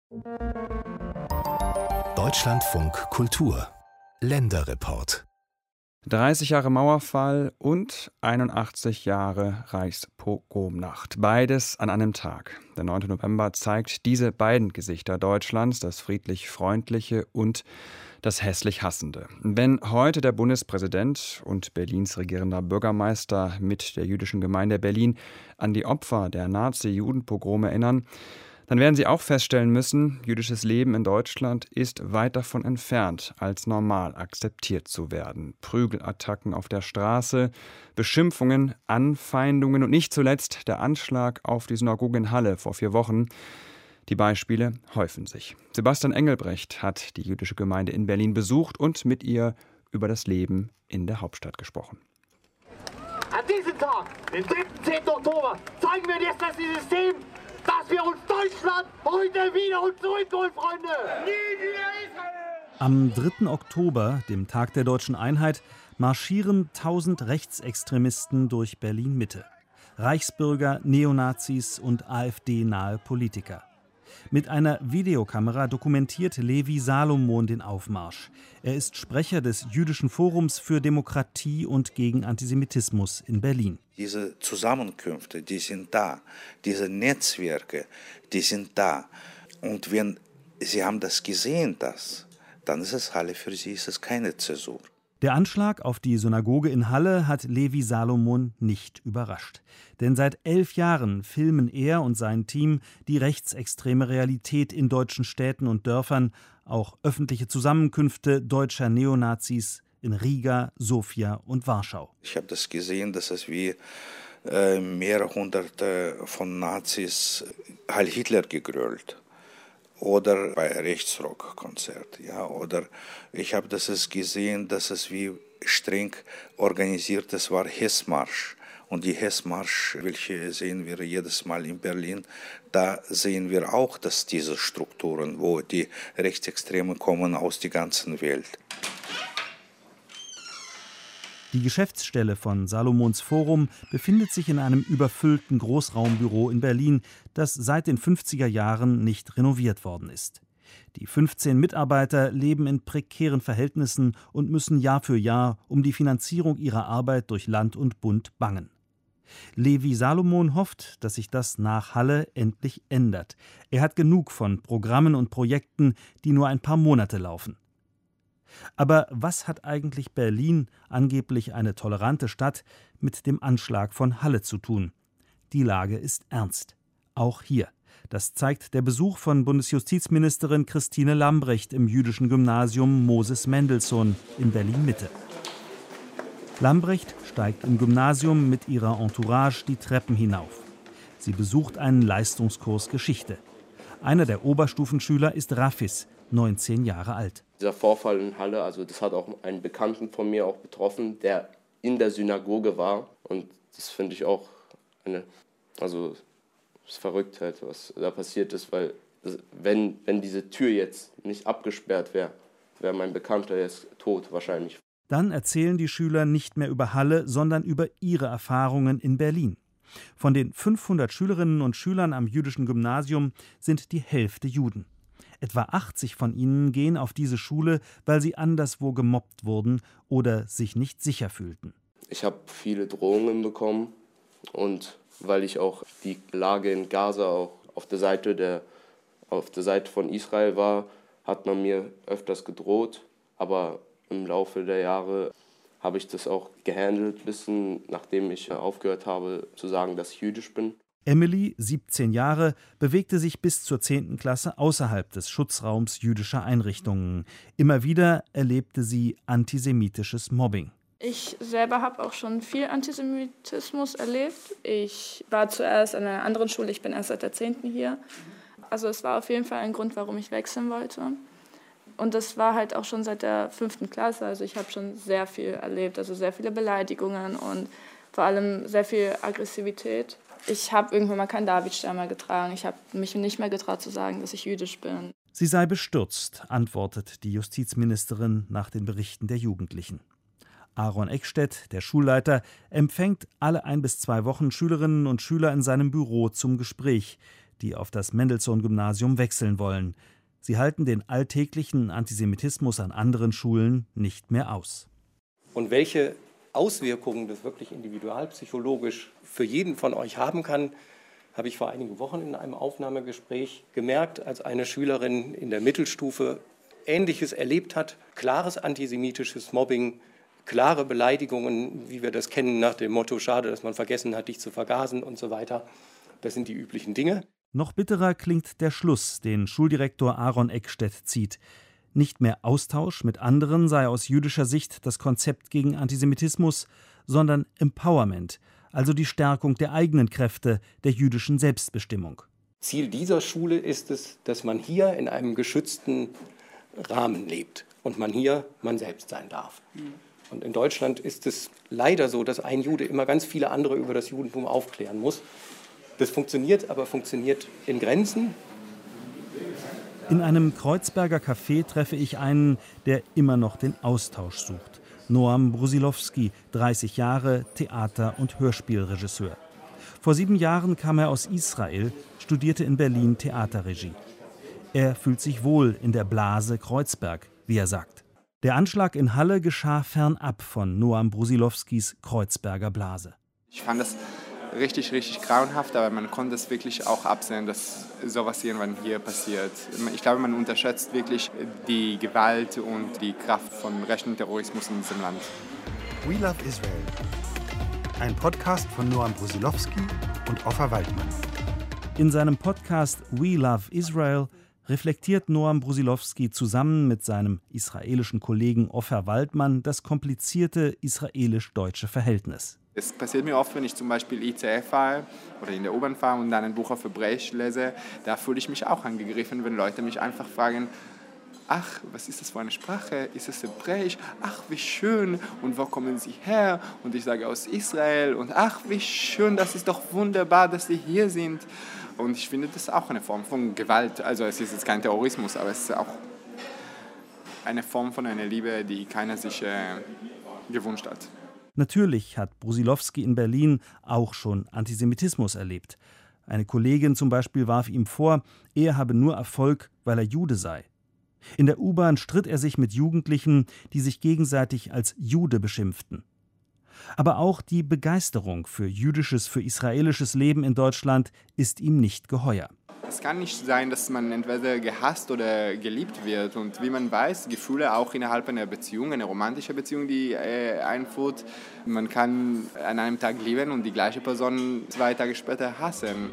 Deutschlandfunk Kultur Länderreport 30 Jahre Mauerfall und 81 Jahre Reichspogromnacht. Beides an einem Tag. Der 9. November zeigt diese beiden Gesichter Deutschlands, das friedlich-freundliche und das hässlich Hassende. Wenn heute der Bundespräsident und Berlins regierender Bürgermeister mit der jüdischen Gemeinde Berlin an die Opfer der Nazi-Judenpogrome erinnern, dann werden sie auch feststellen müssen, jüdisches Leben in Deutschland ist weit davon entfernt, als normal akzeptiert zu werden. Prügelattacken auf der Straße, Beschimpfungen, Anfeindungen und nicht zuletzt der Anschlag auf die Synagoge in Halle vor 4 Wochen. Die Beispiele häufen sich. Sebastian Engelbrecht hat die jüdische Gemeinde in Berlin besucht und mit ihr über das Leben in der Hauptstadt gesprochen. An diesem Tag, den 10. Oktober, zeigen wir jetzt das System, dass wir uns Deutschland heute wieder und zurückholen, Freunde! Nie wieder Israel! Am 3. Oktober, dem Tag der deutschen Einheit, marschieren 1000 Rechtsextremisten durch Berlin-Mitte. Reichsbürger, Neonazis und AfD-nahe Politiker. Mit einer Videokamera dokumentiert Levi Salomon den Aufmarsch. Er ist Sprecher des Jüdischen Forums für Demokratie und gegen Antisemitismus in Berlin. Diese Zusammenkünfte, die sind da. Diese Netzwerke, die sind da. Und wenn Sie haben das gesehen, dann ist es Halle für Sie, ist es keine Zäsur. Der Anschlag auf die Synagoge in Halle hat Levi Salomon nicht überrascht. Denn seit 11 Jahren filmen er und sein Team die rechtsextreme Realität in deutschen Städten und Dörfern, auch öffentliche Zusammenkünfte deutscher Neonazis in Riga, Sofia und Warschau. Ich habe das gesehen, dass es wie mehrere hunderte von Nazis Heil Hitler gegrölt. Oder bei Rechtsrock-Konzert, ja. Oder ich habe das gesehen, dass es wie streng organisiertes war Hessmarsch. Und die Hessmarsch, welche sehen wir jedes Mal in Berlin, da sehen wir auch, dass diese Strukturen, wo die Rechtsextremen kommen aus der ganzen Welt. Die Geschäftsstelle von Salomons Forum befindet sich in einem überfüllten Großraumbüro in Berlin, das seit den 50er Jahren nicht renoviert worden ist. Die 15 Mitarbeiter leben in prekären Verhältnissen und müssen Jahr für Jahr um die Finanzierung ihrer Arbeit durch Land und Bund bangen. Levi Salomon hofft, dass sich das nach Halle endlich ändert. Er hat genug von Programmen und Projekten, die nur ein paar Monate laufen. Aber was hat eigentlich Berlin, angeblich eine tolerante Stadt, mit dem Anschlag von Halle zu tun? Die Lage ist ernst. Auch hier. Das zeigt der Besuch von Bundesjustizministerin Christine Lambrecht im jüdischen Gymnasium Moses Mendelssohn in Berlin-Mitte. Lambrecht steigt im Gymnasium mit ihrer Entourage die Treppen hinauf. Sie besucht einen Leistungskurs Geschichte. Einer der Oberstufenschüler ist Rafis, 19 Jahre alt. Dieser Vorfall in Halle, also das hat auch einen Bekannten von mir auch betroffen, der in der Synagoge war. Und das finde ich auch das ist Verrücktheit, was da passiert ist, weil wenn diese Tür jetzt nicht abgesperrt wäre, wäre mein Bekannter jetzt tot wahrscheinlich. Dann erzählen die Schüler nicht mehr über Halle, sondern über ihre Erfahrungen in Berlin. Von den 500 Schülerinnen und Schülern am jüdischen Gymnasium sind die Hälfte Juden. Etwa 80 von ihnen gehen auf diese Schule, weil sie anderswo gemobbt wurden oder sich nicht sicher fühlten. Ich habe viele Drohungen bekommen und weil ich auch die Lage in Gaza auch auf der Seite von Israel war, hat man mir öfters gedroht. Aber im Laufe der Jahre habe ich das auch gehandelt, nachdem ich aufgehört habe zu sagen, dass ich jüdisch bin. Emily, 17 Jahre, bewegte sich bis zur 10. Klasse außerhalb des Schutzraums jüdischer Einrichtungen. Immer wieder erlebte sie antisemitisches Mobbing. Ich selber habe auch schon viel Antisemitismus erlebt. Ich war zuerst an einer anderen Schule, ich bin erst seit der 10. hier. Also es war auf jeden Fall ein Grund, warum ich wechseln wollte. Und das war halt auch schon seit der 5. Klasse. Also ich habe schon sehr viel erlebt, also sehr viele Beleidigungen und vor allem sehr viel Aggressivität. Ich habe irgendwann mal keinen Davidstern mehr getragen. Ich habe mich nicht mehr getraut zu sagen, dass ich jüdisch bin. Sie sei bestürzt, antwortet die Justizministerin nach den Berichten der Jugendlichen. Aaron Eckstedt, der Schulleiter, empfängt alle 1 bis 2 Wochen Schülerinnen und Schüler in seinem Büro zum Gespräch. die auf das Mendelssohn-Gymnasium wechseln wollen. Sie halten den alltäglichen Antisemitismus an anderen Schulen nicht mehr aus. Und welche Auswirkungen das wirklich individualpsychologisch für jeden von euch haben kann, habe ich vor einigen Wochen in einem Aufnahmegespräch gemerkt, als eine Schülerin in der Mittelstufe Ähnliches erlebt hat. Klares antisemitisches Mobbing, klare Beleidigungen, wie wir das kennen nach dem Motto, schade, dass man vergessen hat, dich zu vergasen und so weiter. Das sind die üblichen Dinge. Noch bitterer klingt der Schluss, den Schuldirektor Aaron Eckstedt zieht. Nicht mehr Austausch mit anderen sei aus jüdischer Sicht das Konzept gegen Antisemitismus, sondern Empowerment, also die Stärkung der eigenen Kräfte, der jüdischen Selbstbestimmung. Ziel dieser Schule ist es, dass man hier in einem geschützten Rahmen lebt und man hier man selbst sein darf. Und in Deutschland ist es leider so, dass ein Jude immer ganz viele andere über das Judentum aufklären muss. Das funktioniert, aber funktioniert in Grenzen. In einem Kreuzberger Café treffe ich einen, der immer noch den Austausch sucht. Noam Brusilowski, 30 Jahre, Theater- und Hörspielregisseur. Vor 7 Jahren kam er aus Israel, studierte in Berlin Theaterregie. Er fühlt sich wohl in der Blase Kreuzberg, wie er sagt. Der Anschlag in Halle geschah fernab von Noam Brusilowskis Kreuzberger Blase. Ich fand das richtig, richtig grauenhaft, aber man konnte es wirklich auch absehen, dass sowas irgendwann hier passiert. Ich glaube, man unterschätzt wirklich die Gewalt und die Kraft von rechten Terrorismus in diesem Land. We Love Israel. Ein Podcast von Noam Brusilowski und Offa Waldmann. In seinem Podcast We Love Israel reflektiert Noam Brusilowski zusammen mit seinem israelischen Kollegen Offa Waldmann das komplizierte israelisch-deutsche Verhältnis. Es passiert mir oft, wenn ich zum Beispiel ICE fahre oder in der U-Bahn fahre und dann ein Buch auf Hebräisch lese, da fühle ich mich auch angegriffen, wenn Leute mich einfach fragen, ach, was ist das für eine Sprache? Ist es Hebräisch? Ach, wie schön. Und wo kommen Sie her? Und ich sage aus Israel. Und ach, wie schön, das ist doch wunderbar, dass Sie hier sind. Und ich finde, das ist auch eine Form von Gewalt. Also es ist jetzt kein Terrorismus, aber es ist auch eine Form von einer Liebe, die keiner sich gewünscht hat. Natürlich hat Brusilowski in Berlin auch schon Antisemitismus erlebt. Eine Kollegin zum Beispiel warf ihm vor, er habe nur Erfolg, weil er Jude sei. In der U-Bahn stritt er sich mit Jugendlichen, die sich gegenseitig als Jude beschimpften. Aber auch die Begeisterung für jüdisches, für israelisches Leben in Deutschland ist ihm nicht geheuer. Es kann nicht sein, dass man entweder gehasst oder geliebt wird. Und wie man weiß, Gefühle auch innerhalb einer Beziehung, einer romantischen Beziehung, die einführt, man kann an einem Tag lieben und die gleiche Person 2 Tage später hassen.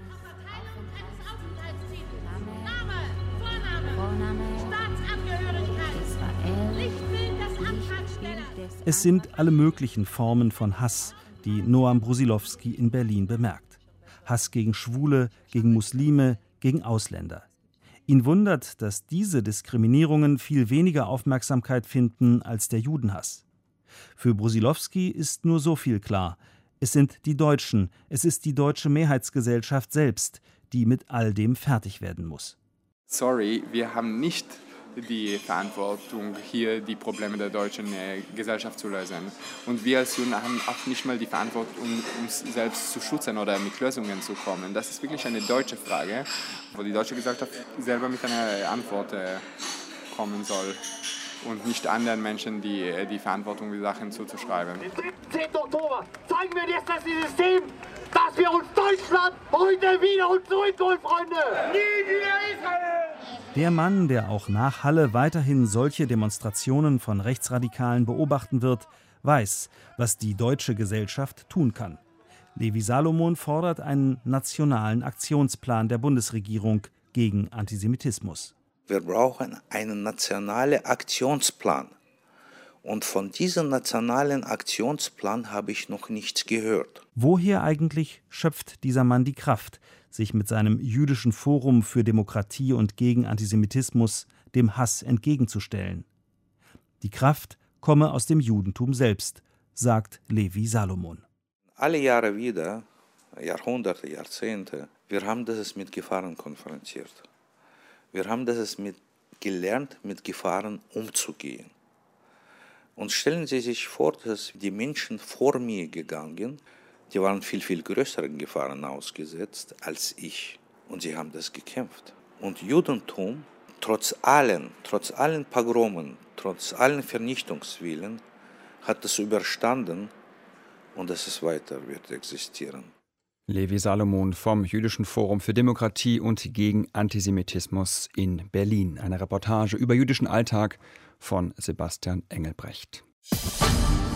Es sind alle möglichen Formen von Hass, die Noam Brusilowski in Berlin bemerkt. Hass gegen Schwule, gegen Muslime, gegen Ausländer. Ihn wundert, dass diese Diskriminierungen viel weniger Aufmerksamkeit finden als der Judenhass. Für Brusilowski ist nur so viel klar. Es sind die Deutschen, es ist die deutsche Mehrheitsgesellschaft selbst, die mit all dem fertig werden muss. Sorry, wir haben nicht die Verantwortung, hier die Probleme der deutschen Gesellschaft zu lösen. Und wir als Juden haben auch nicht mal die Verantwortung, uns selbst zu schützen oder mit Lösungen zu kommen. Das ist wirklich eine deutsche Frage, wo die deutsche Gesellschaft selber mit einer Antwort kommen soll und nicht anderen Menschen die Verantwortung, die Sachen zuzuschreiben. Den 10. Oktober zeigen wir jetzt das System, dass wir uns Deutschland heute wieder und zurückholen, Freunde! Nie wieder Israel! Der Mann, der auch nach Halle weiterhin solche Demonstrationen von Rechtsradikalen beobachten wird, weiß, was die deutsche Gesellschaft tun kann. Levi Salomon fordert einen nationalen Aktionsplan der Bundesregierung gegen Antisemitismus. Wir brauchen einen nationalen Aktionsplan. Und von diesem nationalen Aktionsplan habe ich noch nichts gehört. Woher eigentlich schöpft dieser Mann die Kraft, sich mit seinem jüdischen Forum für Demokratie und gegen Antisemitismus dem Hass entgegenzustellen? Die Kraft komme aus dem Judentum selbst, sagt Levi Salomon. Alle Jahre wieder, Jahrhunderte, Jahrzehnte, wir haben das mit Gefahren konfrontiert. Wir haben das gelernt, mit Gefahren umzugehen. Und stellen Sie sich vor, dass die Menschen vor mir gegangen, die waren viel, viel größeren Gefahren ausgesetzt als ich. Und sie haben das gekämpft. Und Judentum, trotz allen Pogromen, trotz allen Vernichtungswillen, hat das überstanden und es ist wird existieren. Levi Salomon vom Jüdischen Forum für Demokratie und gegen Antisemitismus in Berlin. Eine Reportage über jüdischen Alltag von Sebastian Engelbrecht.